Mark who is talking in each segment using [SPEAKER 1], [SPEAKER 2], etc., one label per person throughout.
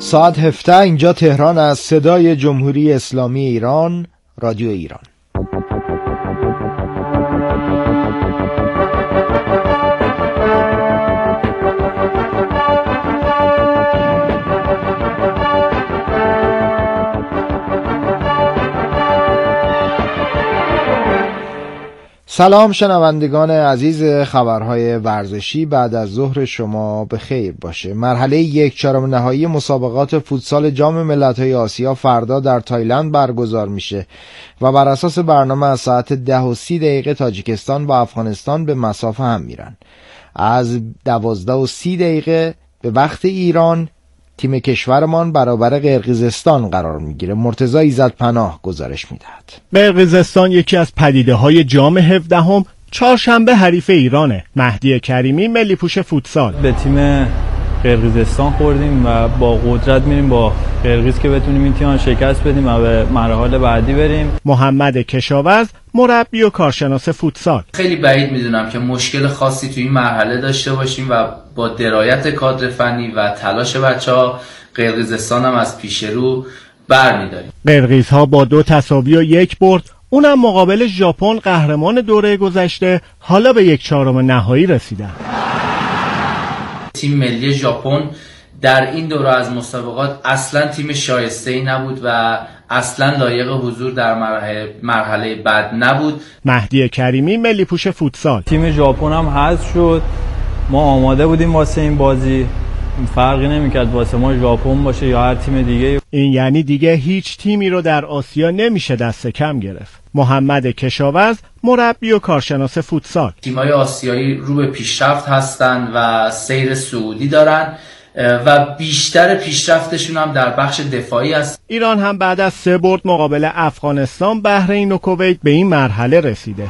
[SPEAKER 1] ساعت 17 اینجا تهران از صدای جمهوری اسلامی ایران، رادیو ایران. سلام شنوندگان عزیز، خبرهای ورزشی بعد از ظهر شما به خیر باشه. مرحله 1/4 نهایی مسابقات فوتسال جام ملت‌های آسیا فردا در تایلند برگزار میشه و بر اساس برنامه از ساعت 10:30 تاجیکستان و افغانستان به مصاف هم میرن. از 12:30 به وقت ایران تیم کشورمان برابر قرقیزستان قرار میگیره. مرتضی ایزدپناه گزارش میدهد.
[SPEAKER 2] قرقیزستان یکی از پدیده‌های جام 17 چهارشنبه حریف ایرانه. مهدی کریمی ملی پوش فوتسال.
[SPEAKER 3] به تیم قرقیزستان خوردیم و با قدرت میریم با قرقیز که بتونیم این تیم شکست بدیم و به مراحل بعدی بریم.
[SPEAKER 2] محمد کشاورز مربی و کارشناس فوتسال.
[SPEAKER 4] خیلی بعید میدونم که مشکل خاصی توی این مرحله داشته باشیم و با درایت کادر فنی و تلاش بچه‌ها قرقیزستان هم از پیش رو برمی‌داریم.
[SPEAKER 2] قرقیزها با 2 تساوی و 1 برد، اونم مقابل ژاپن قهرمان دوره گذشته، حالا به 1/4 نهایی رسیدن.
[SPEAKER 4] تیم ملی ژاپن در این دوره از مسابقات اصلا تیم شایسته‌ای نبود و اصلا لایق حضور در مرحله بعد نبود.
[SPEAKER 2] مهدی کریمی ملی پوش فوتسال.
[SPEAKER 3] تیم ژاپن هم حذف شد. ما آماده بودیم واسه این بازی، فرقی نمیکرد واسه ما ژاپن باشه یا هر تیم دیگه.
[SPEAKER 2] این یعنی دیگه هیچ تیمی رو در آسیا نمیشه دست کم گرفت. محمد کشاورز مربی و کارشناس فوتسال.
[SPEAKER 4] تیم‌های آسیایی رو به پیشرفت هستن و سیر صعودی دارن و بیشتر پیشرفتشون هم در بخش دفاعی است.
[SPEAKER 2] ایران هم بعد از 3 برد مقابل افغانستان، بحرین و کویت به این مرحله رسیده.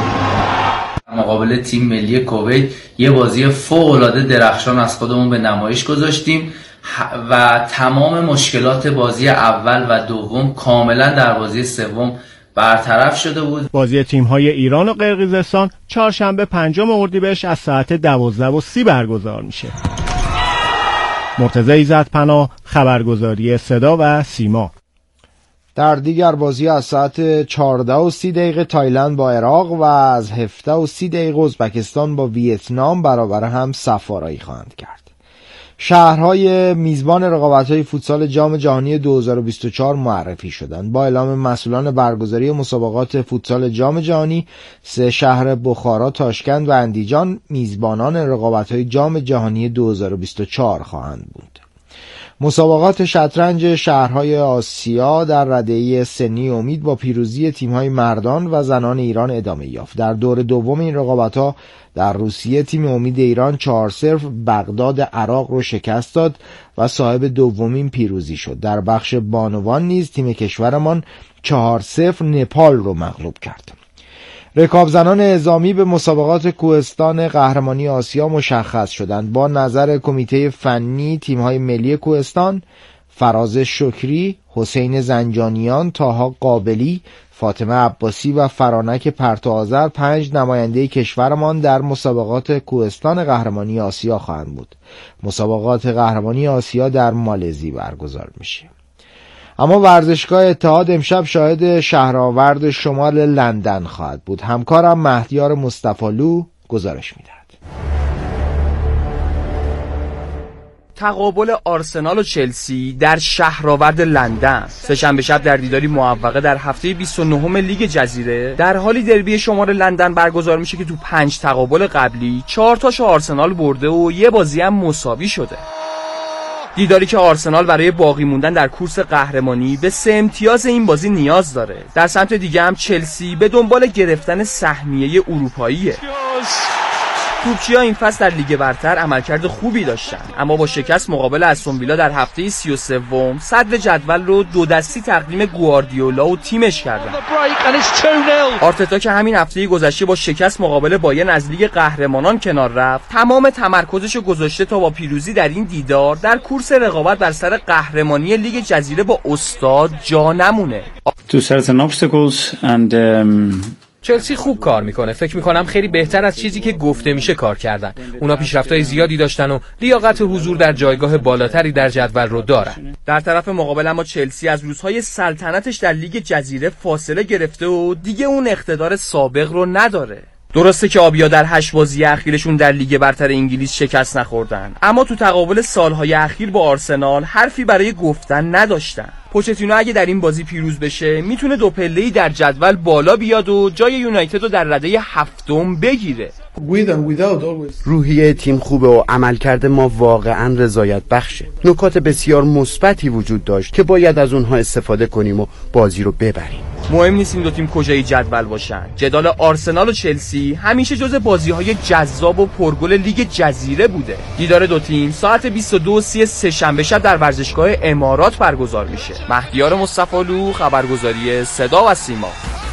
[SPEAKER 4] مقابل تیم ملی کویت یه بازی فوق‌العاده درخشان از خودمون به نمایش گذاشتیم و تمام مشکلات بازی اول و دوم کاملا در بازی سوم برطرف شده بود.
[SPEAKER 2] بازی تیم‌های ایران و قرقیزستان چهارشنبه 5 اردیبهشت از ساعت 12:30 برگزار میشه. مرتضی ایزدپناه، خبرگزاری صدا و سیما.
[SPEAKER 1] در دیگر بازی از ساعت 14:30 تایلند با عراق و از 17:30 ازبکستان با ویتنام برابر هم صف‌آرایی خواهند کرد. شهرهای میزبان رقابت‌های فوتسال جام جهانی 2024 معرفی شدند. با اعلام مسئولان برگزاری مسابقات فوتسال جام جهانی، 3 شهر بخارا، تاشکند و اندیجان میزبانان رقابت‌های جام جهانی 2024 خواهند بود. مسابقات شطرنج شهرهای آسیا در رده‌ای سنی امید با پیروزی تیم‌های مردان و زنان ایران ادامه یافت. در دور دوم این رقابت‌ها در روسیه تیم امید ایران 4-0 بغداد عراق رو شکست داد و صاحب دومین پیروزی شد. در بخش بانوان نیز تیم کشورمان 4-0 نپال رو مغلوب کرد. رکاب زنان اعزامی به مسابقات کوهستان قهرمانی آسیا مشخص شدند. با نظر کمیته فنی تیم‌های ملی کوهستان فراز شکری، حسین زنجانیان، طاها قابلی، فاطمه عباسی و فرانک پرتوآذر 5 نماینده کشورمان در مسابقات کوهستان قهرمانی آسیا خواهند بود. مسابقات قهرمانی آسیا در مالزی برگزار میشه. اما ورزشگاه اتحاد امشب شاهد شهرآورد شمال لندن خواهد بود. همکارم مهدیار مصطفی‌لو گزارش میدهد.
[SPEAKER 5] تقابل آرسنال و چلسی در شهرآورد لندن سه‌شنبه شب در دیداری موفقه در هفته 29 لیگ جزیره در حالی دربی شمال لندن برگزار میشه که تو 5 تقابل قبلی 4 تاشو آرسنال برده و یه بازی هم مساوی شده. دیداری که آرسنال برای باقی موندن در کورس قهرمانی به 3 امتیاز این بازی نیاز داره. در سمت دیگه هم چلسی به دنبال گرفتن سهمیه اروپاییه. توپچی‌ها این فصل در لیگ برتر عملکرد خوبی داشتن، اما با شکست مقابل استون ویلا در هفته 33 صدر جدول رو 2 دستی تقدیم گواردیولا و تیمش کردن. آرتتا که همین هفته گذشته با شکست مقابل بایرن از لیگ قهرمانان کنار رفت، تمام تمرکزش رو گذاشته تا با پیروزی در این دیدار در کورس رقابت بر سر قهرمانی لیگ جزیره با استاد جا نمونه.
[SPEAKER 6] To certain obstacles and چلسی خوب کار میکنه. فکر میکنم خیلی بهتر از چیزی که گفته میشه کار کردن. اونا پیشرفت‌های زیادی داشتن و لیاقت حضور در جایگاه بالاتری در جدول رو دارن.
[SPEAKER 5] در طرف مقابل اما چلسی از روزهای سلطنتش در لیگ جزیره فاصله گرفته و دیگه اون اقتدار سابق رو نداره. درسته که آبیا در 8 بازی اخیرشون در لیگ برتر انگلیس شکست نخوردن، اما تو تقابل سالهای اخیر با آرسنال حرفی برای گفتن نداشتن. پوچتینو اگه در این بازی پیروز بشه میتونه 2 پله‌ای در جدول بالا بیاد و جای یونایتد رو در رده 7 بگیره.
[SPEAKER 7] روحیه تیم خوبه و عملکرد ما واقعا رضایت بخشه. نکات بسیار مثبتی وجود داشت که باید از اونها استفاده کنیم و بازی رو ببریم.
[SPEAKER 5] مهم نیست این دو تیم کجای جدول باشن. جدال آرسنال و چلسی همیشه جز بازی‌های جذاب و پرگل لیگ جزیره بوده. دیدار دو تیم ساعت 22:30 سه‌شنبه شب در ورزشگاه امارات برگزار میشه. مهدیار مصطفی‌لو، خبرگزاری صدا و سیما.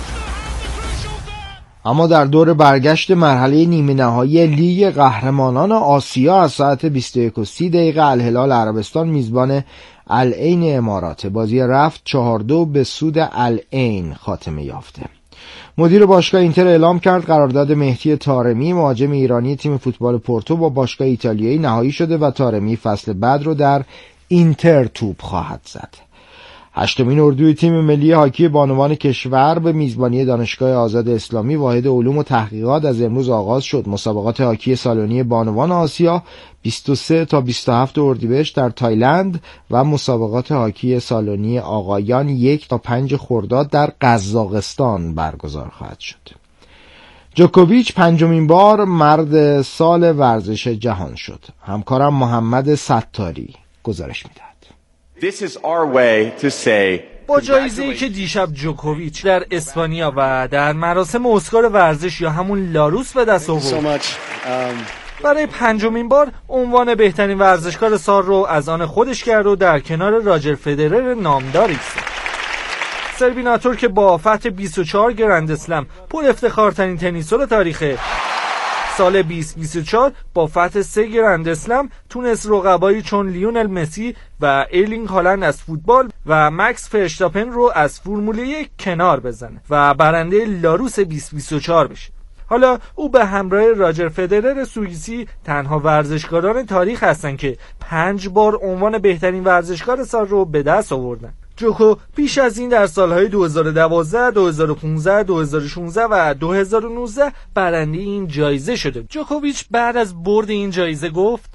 [SPEAKER 1] اما در دور برگشت مرحله نیمه نهایی لیگ قهرمانان آسیا از ساعت 21:30 الهلال عربستان میزبان العین امارات. بازی رفت 4-2 به سود العین خاتمه یافته. مدیر باشگاه اینتر اعلام کرد قرارداد مهدی طارمی مهاجم ایرانی تیم فوتبال پورتو با باشگاه ایتالیایی نهایی شده و طارمی فصل بعد رو در اینتر توپ خواهد زد. 8مین اردوی تیم ملی هاکی بانوان کشور به میزبانی دانشگاه آزاد اسلامی واحد علوم و تحقیقات از امروز آغاز شد. مسابقات هاکی سالنی بانوان آسیا 23 تا 27 اردیبهشت در تایلند و مسابقات هاکی سالنی آقایان 1 تا 5 خرداد در قزاقستان برگزار خواهد شد. جوکوویچ 5مین بار مرد سال ورزش جهان شد. همکارم محمد ستاری گزارش می‌دهد.
[SPEAKER 8] با جایزه‌ای که دیشب جوکوویچ در اسپانیا و در مراسم اسکار ورزش یا همون لاروس به دست آورد، برای 5مین بار عنوان بهترین ورزشکار سال رو از آن خودش کرد و در کنار راجر فدرر نامدار ایستاد. سربیناتور که با فتح 24 گرند اسلم پر افتخارترین تنیسور تاریخ سال 2024 با فتح 3 گرند اسلم تونست رقبایی چون لیونل مسی و ایرلینگ هالند از فوتبال و مکس فرشتاپن رو از فرمول 1 کنار بزنه و برنده لاروس 2024 بشه. حالا او به همراه راجر فدرر سوئیسی تنها ورزشکاران تاریخ هستن که 5 بار عنوان بهترین ورزشکار سال رو به دست آوردن. جوکو پیش از این در سالهای 2012، 2015، 2016 و 2019 برنده این جایزه شده. جوکوویچ بعد از برد این جایزه گفت: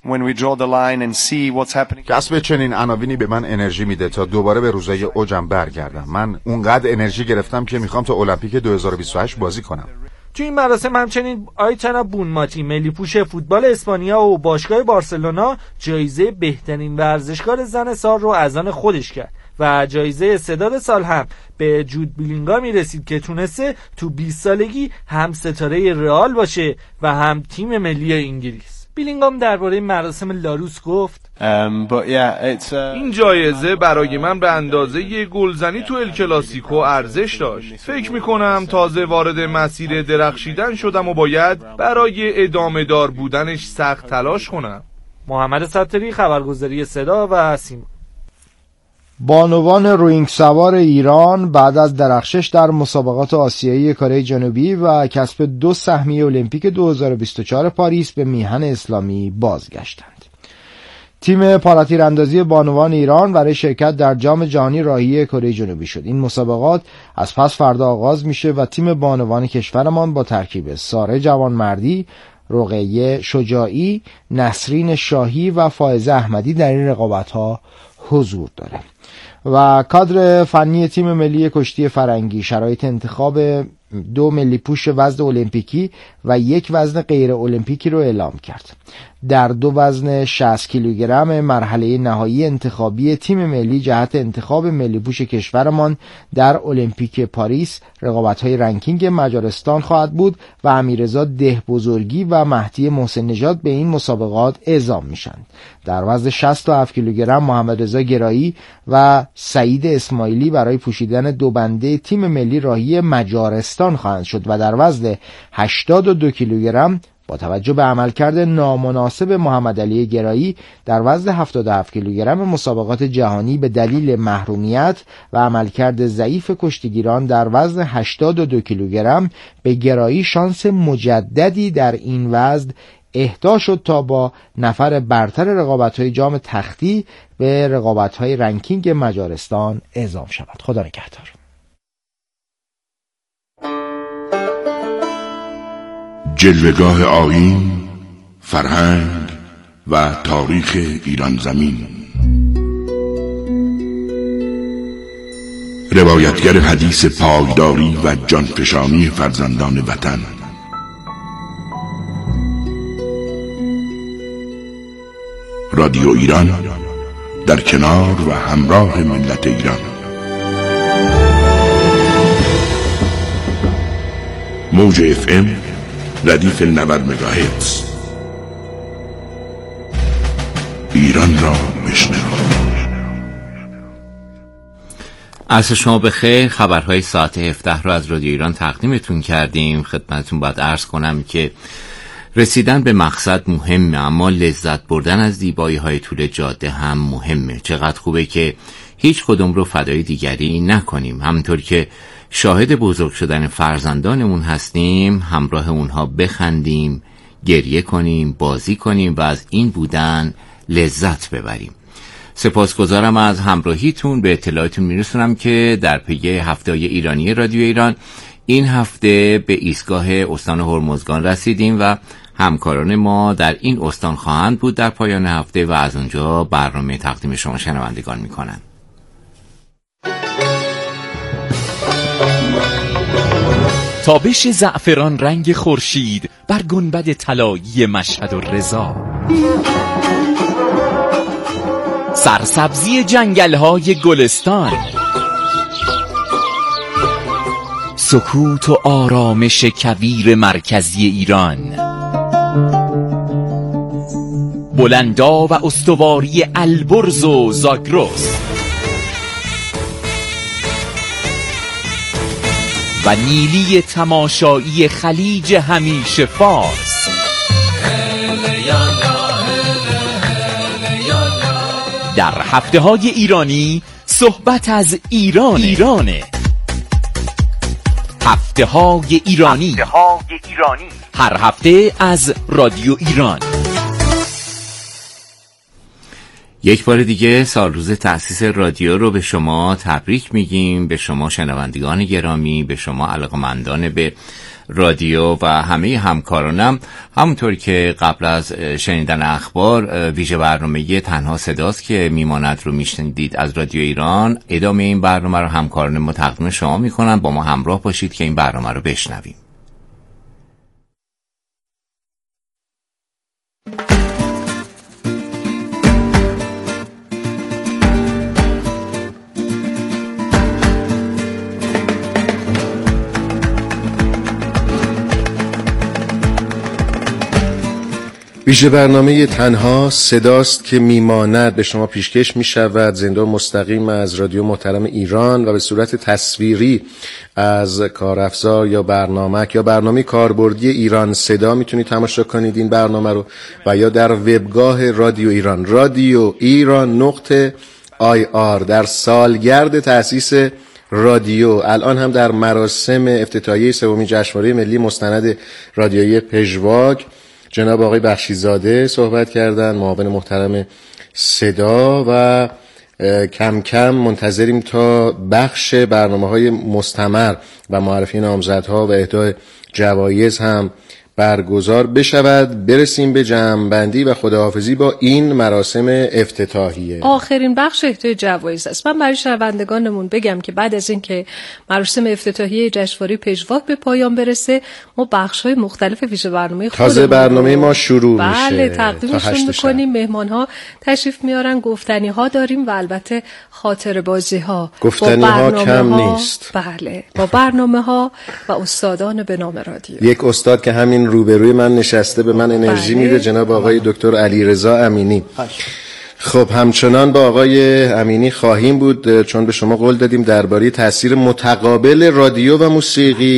[SPEAKER 9] کسب چنین عناوینی به من انرژی میده تا دوباره به روزای اوجم برگردم. من اونقدر انرژی گرفتم که میخوام تا المپیک 2028 بازی کنم.
[SPEAKER 8] تو این مراسم همچنین آیتانا بونماتی ملی پوش فوتبال اسپانیا و باشگاه بارسلونا جایزه بهترین ورزشکار زن سال رو از آن خودش کرد و جایزه استعداد سال هم به جود بیلینگامی رسید که تونسته تو 20 سالگی هم ستاره رئال باشه و هم تیم ملی انگلیس. بیلینگام درباره مراسم لاروس گفت:
[SPEAKER 10] این جایزه برای من به اندازه گلزنی تو الکلاسیکو ارزش داشت. فکر میکنم تازه وارد مسیر درخشیدن شدم و باید برای ادامه دار بودنش سخت تلاش کنم.
[SPEAKER 8] محمد ستاری، خبرگزاری صدا و سیما.
[SPEAKER 1] بانوان روینگ سوار ایران بعد از درخشش در مسابقات آسیایی کره جنوبی و کسب 2 سهمیه المپیک 2024 پاریس به میهن اسلامی بازگشتند. تیم پاراتیراندازی بانوان ایران برای شرکت در جام جهانی راهی کره جنوبی شد. این مسابقات از پس فردا آغاز میشه و تیم بانوان کشورمان با ترکیب ساره جوانمردی، رقیه شجاعی، نسرین شاهی و فائزه احمدی در این رقابت‌ها حضور داره. و کادر فنی تیم ملی کشتی فرنگی شرایط انتخاب 2 ملی پوش وزن المپیکی و 1 وزن غیر المپیکی رو اعلام کرد. در 2 وزن 60 کیلوگرم مرحله نهایی انتخابی تیم ملی جهت انتخاب ملی پوش کشورمان در المپیک پاریس رقابت‌های رنکینگ مجارستان خواهد بود و امیررضا دهبزرگی و مهدی محسن نژاد به این مسابقات اعزام میشن. در وزن 67 کیلوگرم محمد رضا گرایی و سعید اسماعیلی برای پوشیدن 2 بنده تیم ملی راهی مجارستان خواهند شد و در وزن 82 کیلوگرم با توجه به عملکرد نامناسب محمد علی گرایی در وزن 77 کیلوگرم مسابقات جهانی به دلیل محرومیت و عملکرد ضعیف کشتیگیران در وزن 82 کیلوگرم به گرایی شانس مجددی در این وزن اهدا شد تا با نفر برتر رقابت‌های جام تختی به رقابت‌های رنکینگ مجارستان اعزام شود. خدا نگهدار.
[SPEAKER 11] جلوه‌گاه آیین، فرهنگ و تاریخ ایران زمین. روایتگر حدیث پایداری و جانفشانی فرزندان وطن. رادیو ایران در کنار و همراه ملت ایران. موج FM ردیف 90 مگاهرتز. ایران را بشنو.
[SPEAKER 12] عصر شما بخیر. خبرهای ساعت 17 رو از رادیو ایران تقدیمتون کردیم. خدمتتون باید عرض کنم که رسیدن به مقصد مهمه، اما لذت بردن از زیبایی های طول جاده هم مهمه. چقدر خوبه که هیچ کدوم رو فدای دیگری نکنیم. همونطور که شاهد بزرگ شدن فرزندانمون هستیم، همراه اونها بخندیم، گریه کنیم، بازی کنیم و از این بودن لذت ببریم. سپاسگزارم از همراهیتون. به اطلاعاتون میرسونم که در پی هفته ایرانی رادیو ایران این هفته به ایستگاه استان هرمزگان رسیدیم و همکاران ما در این استان خواهند بود در پایان هفته و از اونجا برنامه تقدیم شما شنوندگان میکنن.
[SPEAKER 13] تابش زعفران رنگ خورشید بر گنبد طلایی مشهد و رضا، سرسبزی جنگل‌های گلستان، سکوت و آرامش کویر مرکزی ایران، بلندا و استواری البرز و زاگرس و نیلی تماشایی خلیج همیشه فارس. در هفته‌های ایرانی صحبت از ایرانه. هفته‌های ایرانی هر هفته از رادیو ایران.
[SPEAKER 12] یک بار دیگه سال روز تأسیس رادیو رو به شما تبریک میگیم، به شما شنوندگان گرامی، به شما علاقه‌مندان به رادیو و همه همکارانم. همونطور که قبل از شنیدن اخبار ویژه برنامه تنها صداست که میماند رو میشنیدید از رادیو ایران، ادامه این برنامه رو همکاران ما تقدیم شما میکنن. با ما همراه باشید که این برنامه رو بشنویم.
[SPEAKER 14] ویژه برنامه تنها صداست که میماند به شما پیشکش می شود، زنده و مستقیم از رادیو محترم ایران و به صورت تصویری از کارافزار یا برنامه کاربردی ایران صدا میتونید تماشا کنید این برنامه رو، و یا در وبگاه رادیو ایران، رادیو ایران .ir. در سالگرد تأسیس رادیو الان هم در مراسم افتتاحیه سومین جشنواره ملی مستند رادیویی پژواک جناب آقای بخشیزاده صحبت کردن، معاون محترم صدا، و کم کم منتظریم تا بخش برنامه‌های مستمر و معرفی نامزدها و اهدای جوایز هم برگزار بشود. برسیم به جمع‌بندی و خداحافظی با این مراسم افتتاحیه.
[SPEAKER 15] آخرین بخش اهدای جوایز است. من برای شنوندگانمون بگم که بعد از اینکه مراسم افتتاحیه جشنواره پژواک به پایان برسه، ما بخش‌های مختلف ویژه برنامه خودمون
[SPEAKER 14] تازه برنامه ما شروع میشه.
[SPEAKER 15] بله، تقدیمشون می‌کنیم. مهمان‌ها تشریف میارن، گفتنی‌ها داریم و البته خاطره بازی‌ها.
[SPEAKER 14] گفتنی‌ها کم نیست.
[SPEAKER 15] بله، با برنامه‌ها و استادان به نام رادیو.
[SPEAKER 14] یک استاد که همین روبروی من نشسته به من انرژی میده، جناب آقای دکتر علیرضا امینی. خب همچنان با آقای امینی خواهیم بود، چون به شما قول دادیم درباره تاثیر متقابل رادیو و موسیقی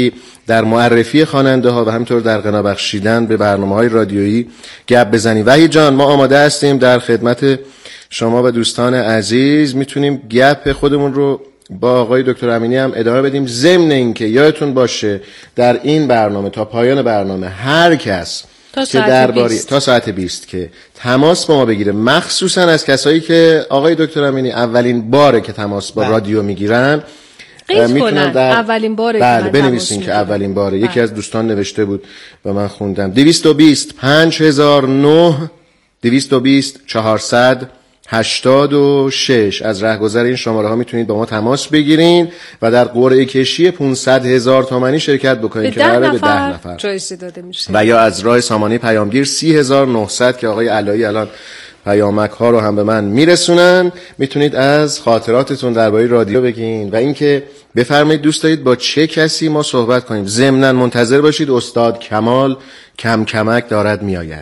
[SPEAKER 14] در معرفی خواننده ها و همینطور در غنا بخشیدن به برنامه‌های رادیویی گپ بزنیم. وحید جان، ما آماده هستیم در خدمت شما و دوستان عزیز. میتونیم گپ خودمون رو با آقای دکتر امینی هم ادامه بدیم، ضمن اینکه یادتون باشه در این برنامه تا پایان برنامه هر کس که درباره تا ساعت 20 که تماس با ما بگیره، مخصوصا از کسایی که آقای دکتر امینی اولین باره که تماس با رادیو میگیرن
[SPEAKER 15] میتونن اولین باره
[SPEAKER 14] بله بنویسین که اولین باره. یکی از دوستان نوشته بود و من خوندم 220 5009 220 400 86. از رهگذر این شماره ها میتونید با ما تماس بگیرین و در قرعه کشی 500,000 تومانی شرکت بکنید که قراره به 10 نفر
[SPEAKER 15] جایزه داده میشه،
[SPEAKER 14] و یا از راه سامانه پیامگیر 30,900 که آقای علایی الان پیامک ها رو هم به من میرسونن. میتونید از خاطراتتون درباره رادیو بگین و اینکه بفرمایید دوست دارید با چه کسی ما صحبت کنیم. ضمناً منتظر باشید استاد کمال کم کمک دارد میآید.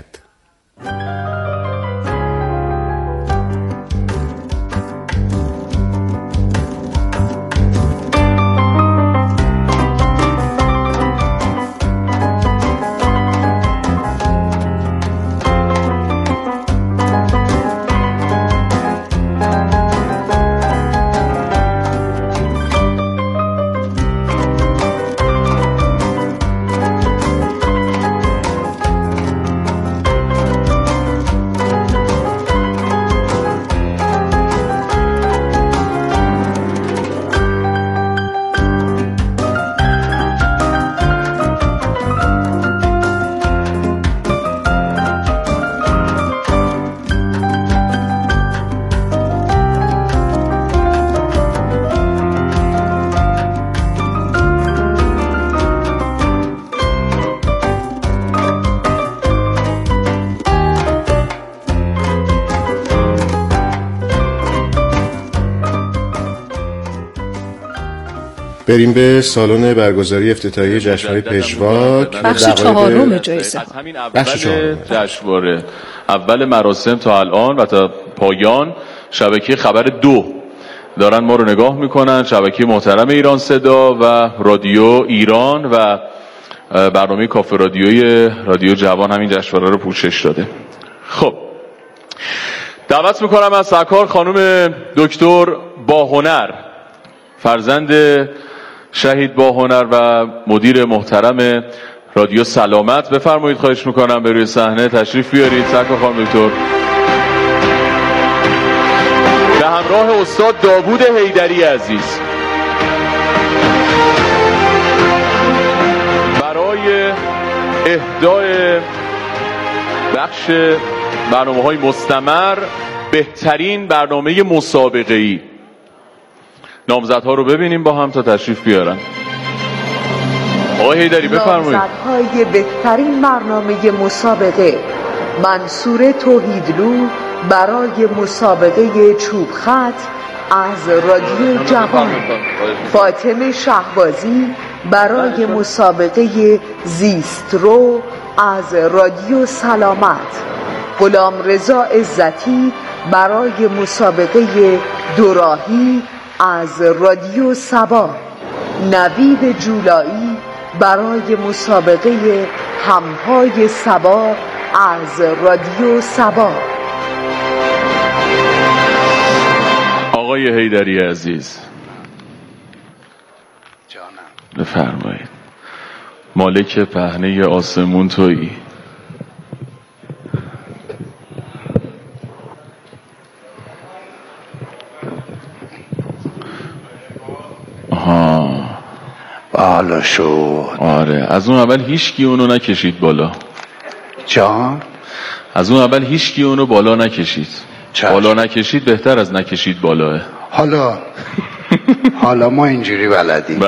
[SPEAKER 14] بریم به سالن برگزاری افتتاحیه جشنواره پژواک،
[SPEAKER 15] بخش چهارم جایزه.
[SPEAKER 16] بخش چهارم جشنواره، اول مراسم تا الان و تا پایان شبکه خبر 2 دارن ما رو نگاه میکنن، شبکه محترم ایران صدا و رادیو ایران و برنامه کافه رادیو جوان همین جشنواره رو پوشش داده. خب دعوت میکنم از سرکار خانم دکتر باهنر، فرزند شهید باهنر و مدیر محترم رادیو سلامت، بفرمایید خواهش میکنم به روی صحنه تشریف بیارید. سرکار خانم دکتر به همراه استاد داوود حیدری عزیز برای اهدای بخش برنامه‌های مستمر بهترین برنامه مسابقه‌ای. نامزدها رو ببینیم با هم تا تشریف بیارن. آقای حیدری بفرمایید.
[SPEAKER 17] نامزدهای بهترین برنامه مسابقه: منصور توحیدلو برای مسابقه چوب خط از رادیو جوان، فاطمه شهبازی برای مسابقه زیسترو از رادیو سلامت، غلام رضا عزتی برای مسابقه دوراهی از رادیو سبا، نوید جولایی برای مسابقه همهای سبا از رادیو سبا.
[SPEAKER 16] آقای حیدری عزیز جانم بفرمایید. مالک پهنه آسمون تویی.
[SPEAKER 18] بالا شد.
[SPEAKER 16] آره از اون اول هیچکی اونو نکشید بالا.
[SPEAKER 18] جان
[SPEAKER 16] از اون اول هیچکی اونو بالا نکشید. بالا نکشید بهتر از نکشید بالاه.
[SPEAKER 18] حالا ما اینجوری بلدیم.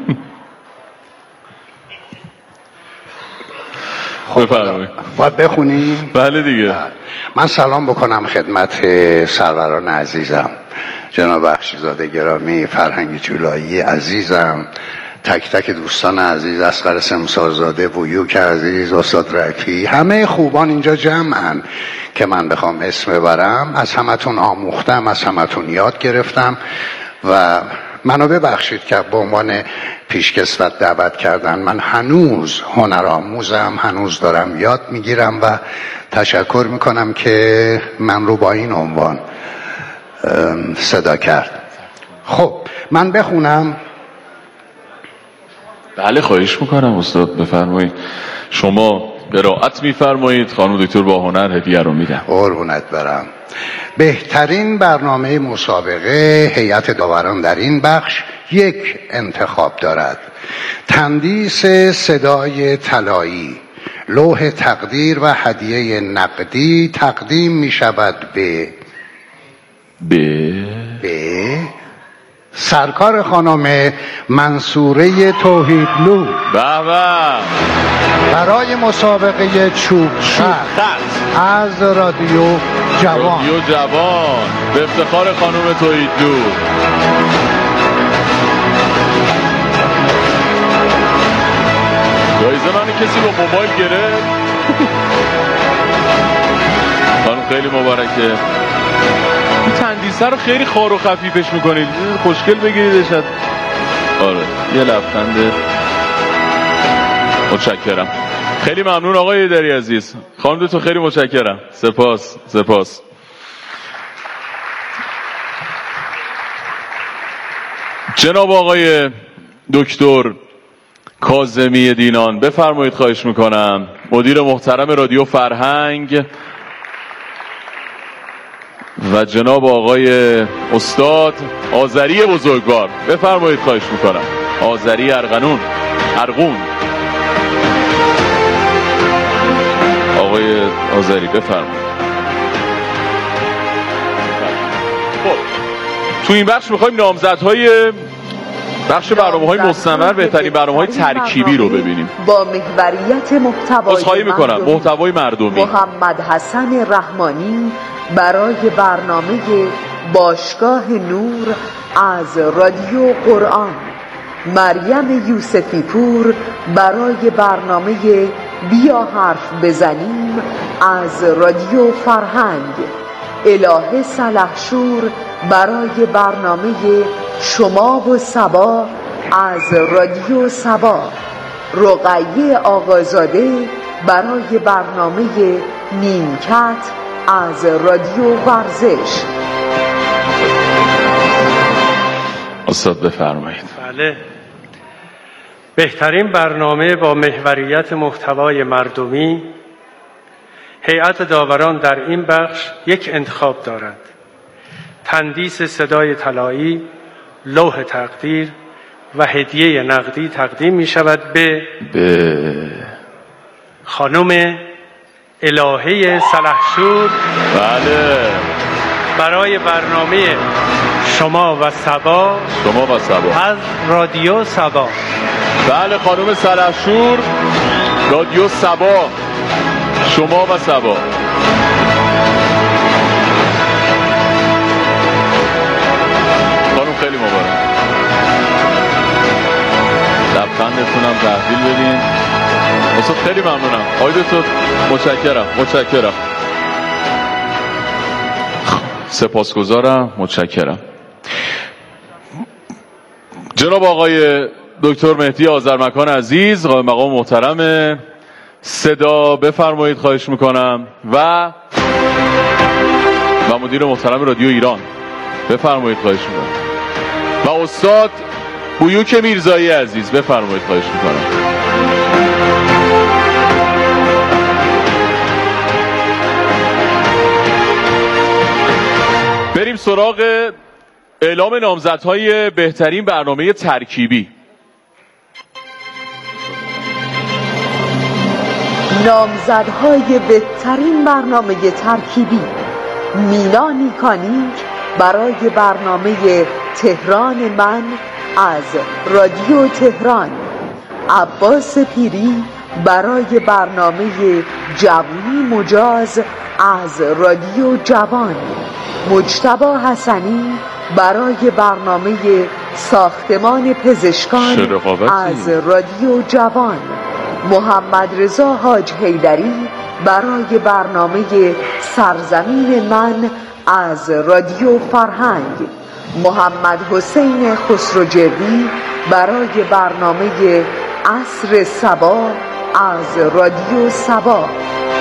[SPEAKER 16] بفرمایید.
[SPEAKER 18] باید بخونیم؟
[SPEAKER 16] بله دیگه.
[SPEAKER 18] من سلام بکنم خدمت سروران عزیزم، جناب بخشیزاده گرامی، فرهنگ جولایی عزیزم، تک تک دوستان عزیز، اصغر سمسارزاده، ویوک عزیز، استاد رفی، همه خوبان اینجا جمعن که من بخوام اسم ببرم. از همتون آموختم، از همتون یاد گرفتم و منو ببخشید که به عنوان پیشکسوت دعوت کردن. من هنوز هنرآموزم، هنوز دارم یاد میگیرم و تشکر میکنم که من رو با این عنوان صدا کرد. خب من بخونم.
[SPEAKER 16] بله خواهش میکنم استاد بفرمایید. شما قرائت میفرمایید، خانم دکتر با هنر هدیه رو میدم.
[SPEAKER 18] قربونت برم. بهترین برنامه مسابقه هیئت داوران در این بخش یک انتخاب دارد: تندیس صدای طلایی، لوح تقدیر و هدیه نقدی تقدیم می شود به سرکار خانم منصوره توحیدلو برای مسابقه چوب خط از رادیو جوان.
[SPEAKER 16] به افتخار خانم توحیدلو. جایزه من کسی با موبایل گرفت. خانم خیلی مبارکه. این تندیسه رو خیلی خار و خفیفش میکنید، خوشگل بگیریدش. آره یه لبخنده. متشکرم، خیلی ممنون آقای ایدری عزیز. خانم تو خیلی متشکرم. سپاس. جناب آقای دکتر کاظمی دینان بفرمایید خواهش میکنم. مدیر محترم رادیو فرهنگ و جناب آقای استاد آذری بزرگوار بفرمایید خواهش میکنم. آذری ارغون. آقای آذری بفرمایید. خب تو این بخش میخوایم نامزدهای بخش برنامه‌های مستمر، بهترین برنامه‌های ترکیبی رو ببینیم
[SPEAKER 17] با محوریت
[SPEAKER 16] محتوای مردمی.
[SPEAKER 17] محمد حسن رحمانی برای برنامه باشگاه نور از رادیو قرآن، مریم یوسفی پور برای برنامه بیا حرف بزنیم از رادیو فرهنگ، الهه سلحشور برای برنامه شما و صبا از رادیو صبا، رقیه آقازاده برای برنامه نیمکت از رادیو ورزش.
[SPEAKER 16] استاد بفرمایید.
[SPEAKER 19] بله، بهترین برنامه با محوریت محتوای مردمی، هیئت داوران در این بخش یک انتخاب دارد: تندیس صدای طلایی، لوح تقدیر و هدیه نقدی تقدیم می شود به خانم الهه سلحشور.
[SPEAKER 16] بله.
[SPEAKER 19] برای برنامه شما و صبا از رادیو صبا.
[SPEAKER 16] بله خانم سلحشور، رادیو صبا، شما و صبا. خانم خیلی مبارک. لبخندتونم تحویل بدین. استاد خیلی ممنونم. آقای دکتر متشکرم. سپاسگزارم. متشکرم. جناب آقای دکتر مهدی آذرمکان عزیز، قائم مقام محترم صدا بفرمایید خواهش میکنم و مدیر محترم رادیو ایران بفرمایید خواهش میکنم و استاد بویوک میرزایی عزیز بفرمایید خواهش میکنم. بریم سراغ اعلام نامزدهای بهترین برنامه ترکیبی.
[SPEAKER 17] نامزدهای بهترین برنامه ترکیبی: مینا نیکانیک برای برنامه تهران من از رادیو تهران، عباس پیری برای برنامه جوانی مجاز از رادیو جوان، مجتبی حسنی برای برنامه ساختمان پزشکان از رادیو جوان، محمد رضا حاج حیدری برای برنامه سرزمین من از رادیو فرهنگ. محمد حسین خسروجردی برای برنامه عصر صبا از رادیو صبا.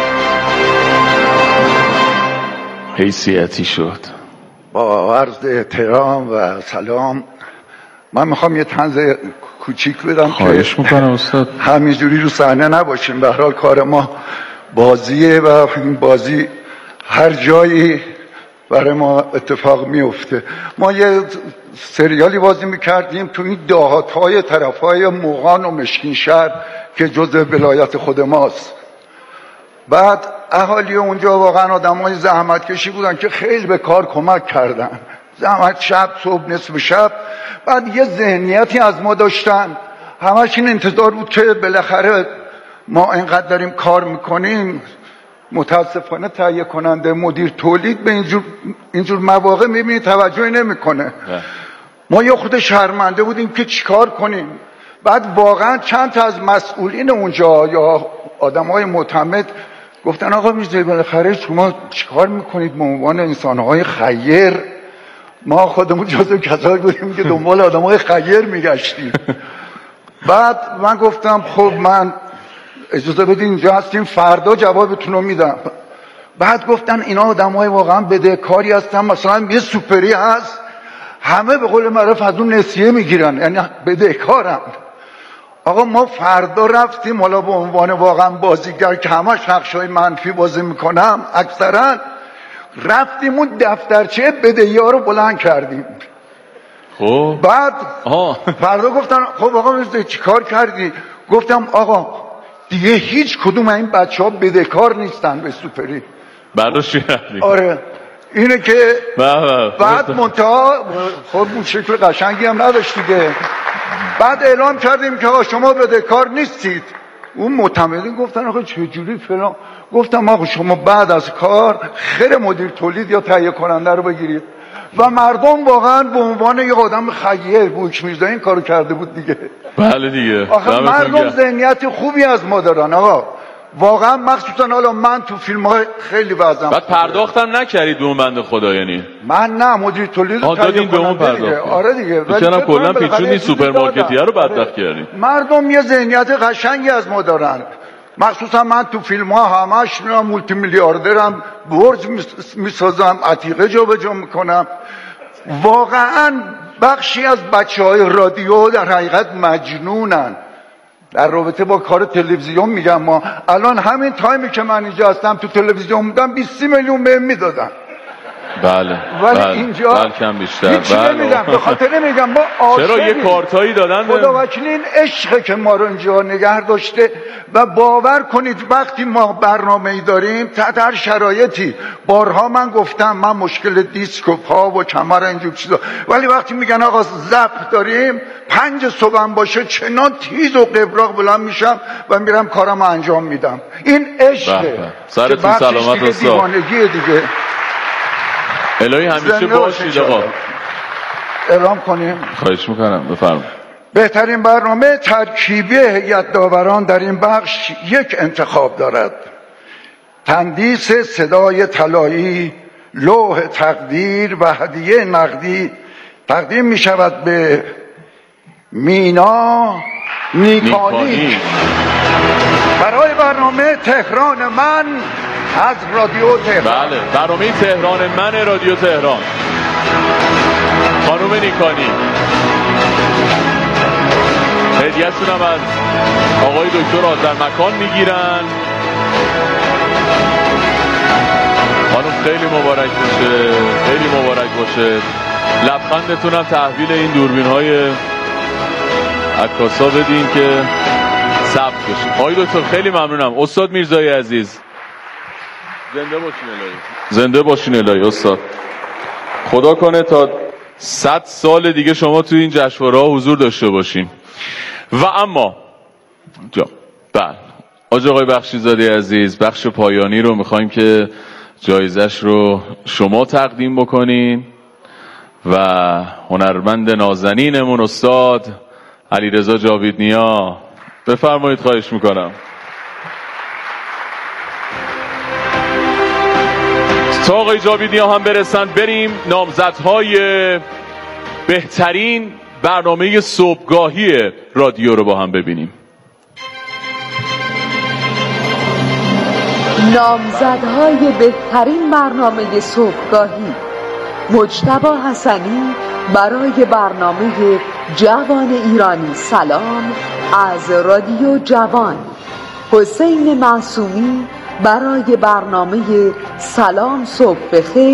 [SPEAKER 16] حیثیتی شد.
[SPEAKER 18] با عرض احترام و سلام، من میخوام یه طنز کوچیک بدم.
[SPEAKER 16] خواهش میکنم استاد.
[SPEAKER 18] همینجوری رو صحنه نباشیم، به هر حال کار ما بازیه و این بازی هر جایی برای ما اتفاق میفته. ما یه سریالی بازی میکردیم تو این دهات‌های طرف‌های موغان و مشکین شهر که جزء ولایت خود ماست. بعد اهالی اونجا واقعا آدمای زحمتکشی بودن که خیلی به کار کمک کردن، زحمت شب صبح نصف شب. بعد یه ذهنیتی از ما داشتن، همش این انتظار بود که بالاخره ما اینقدر داریم کار میکنیم، متاسفانه تهیه کننده مدیر تولید به اینجور مواقع میبینی توجهی نمیکنه. ما یه خود شرمنده بودیم که چیکار کنیم. بعد واقعا چند تا از مسئولین اونجا یا آدمای معتمد گفتن آقا میرزایی بالاخره شما چیکار میکنید به عنوان انسانهای خیر؟ ما خودمون جزو کسایی بودیم که دنبال آدمای خیر میگشتیم. بعد من گفتم خب من اجازه بدید اینجا هستیم، فردا جوابتون رو میدم. بعد گفتن اینا آدمای واقعا بدهکاری هستن، مثلا یه سوپری هست همه به قول معروف از اون نسیه میگیرن، یعنی بدهکارن. آقا ما فردا رفتیم، حالا به عنوان واقعا بازیگر که همش نقشای منفی بازی میکنم اکثرا، رفتیم اون دفترچه بدهی‌ها رو بلند کردیم.
[SPEAKER 16] خب
[SPEAKER 18] بعد فردا گفتن خب آقا میرزایی چی کار کردی؟ گفتم آقا دیگه هیچ کدوم این بچه ها بدهکار نیستن به سوپری.
[SPEAKER 16] برداشت.
[SPEAKER 18] آره اینه که بعد منتها خب اون شکل قشنگی هم نداشت دیگه. بعد اعلام کردیم که آقا شما بدهکار نیستید. اون معتمدین گفتن آقا چجوری فلان؟ گفتم آقا شما بعد از کار خیر مدیر تولید یا تهیه کننده رو بگیرید. و مردم واقعا به عنوان یه آدم خیر بوک میرزایی این کارو کرده بود دیگه.
[SPEAKER 16] بله دیگه.
[SPEAKER 18] آخه مردم ذهنیت خوبی از ما دارن آقا، واقعا مخصوصا حالا من تو فیلم های خیلی وزنم.
[SPEAKER 16] بعد پرداختم نکردید به اون بنده خدا؟ یعنی
[SPEAKER 18] من نه، مدیر تولید
[SPEAKER 16] دادین به اون پرداخت.
[SPEAKER 18] آره دیگه.
[SPEAKER 16] میکنم کلا پیچوندی سوپرمارکتیه رو بدبخت کردین.
[SPEAKER 18] مردم یه ذهنیت قشنگی از ما دارن، مخصوصا من تو فیلم ها همش مولتی میلیاردرم، برج میسازم، عتیقه جا به جا میکنم. واقعا بخشی از بچه های رادیو در حقیقت مجنونن در رابطه با کار تلویزیون. میگم ما الان همین تایمی که من اینجا هستم تو تلویزیون بودم 20 میلیون بهم میدادن.
[SPEAKER 16] بله
[SPEAKER 18] ولی اینجا
[SPEAKER 16] بلکم بیشتر.
[SPEAKER 18] هیچ نمیدم. به خاطر میگم ما عاشقیم.
[SPEAKER 16] چرا یه کارتایی دادن؟
[SPEAKER 18] خدا وکیل این عشقه که ما رو اینجا نگه داشته. و باور کنید وقتی ما برنامه‌ای داریم تحت هر شرایطی، بارها من گفتم من مشکل دیسک و پا و کمر اینجور چیزا، ولی وقتی میگن آقا ضبط داریم 5 صبح باشه چنان تیز و قبراق بلند میشم و میرم کارم انجام میدم. این عشقه.
[SPEAKER 16] سرتون سلامت
[SPEAKER 18] استاد. دیوانگیه دیگه.
[SPEAKER 16] الهی همیشه باشید آقا.
[SPEAKER 18] اعلام کنیم.
[SPEAKER 16] خواهش میکنم بفرمایید.
[SPEAKER 18] بهترین برنامه ترکیبی هیئت داوران در این بخش یک انتخاب دارد: تندیس صدای طلایی، لوح تقدیر و هدیه نقدی تقدیم می شود به مینا نیکانی برای برنامه تهران من از رادیو تهران.
[SPEAKER 16] بله، برنامه تهران من رادیو تهران. خانم نیکانی هدیه‌شون هم از آقای دکتر آذرمکان میگیرن. خانم خیلی مبارک باشه، خیلی مبارک باشه. لبخندتون هم تحویل این دوربین‌های عکاسا بدین که ثبت بشه. آقای دکتر خیلی ممنونم. استاد میرزایی عزیز زنده باشین الهی. زنده باشین الهی استاد. خدا کنه تا 100 سال دیگه شما تو این جشنواره‌ها حضور داشته باشین. و اما بله آقای بخشیزاده عزیز، بخش پایانی رو میخوایم که جایزش رو شما تقدیم بکنین و هنرمند نازنینمون استاد علیرضا جاویدنیا بفرمایید. خواهش میکنم. تا آقای جاویدنیا هم برسن بریم نامزدهای بهترین برنامه صبحگاهی رادیو رو با هم ببینیم.
[SPEAKER 17] نامزدهای بهترین برنامه صبحگاهی: مجتبی حسنی برای برنامه جوان ایرانی سلام از رادیو جوان، حسین معصومی برای برنامه سلام صبح بخیر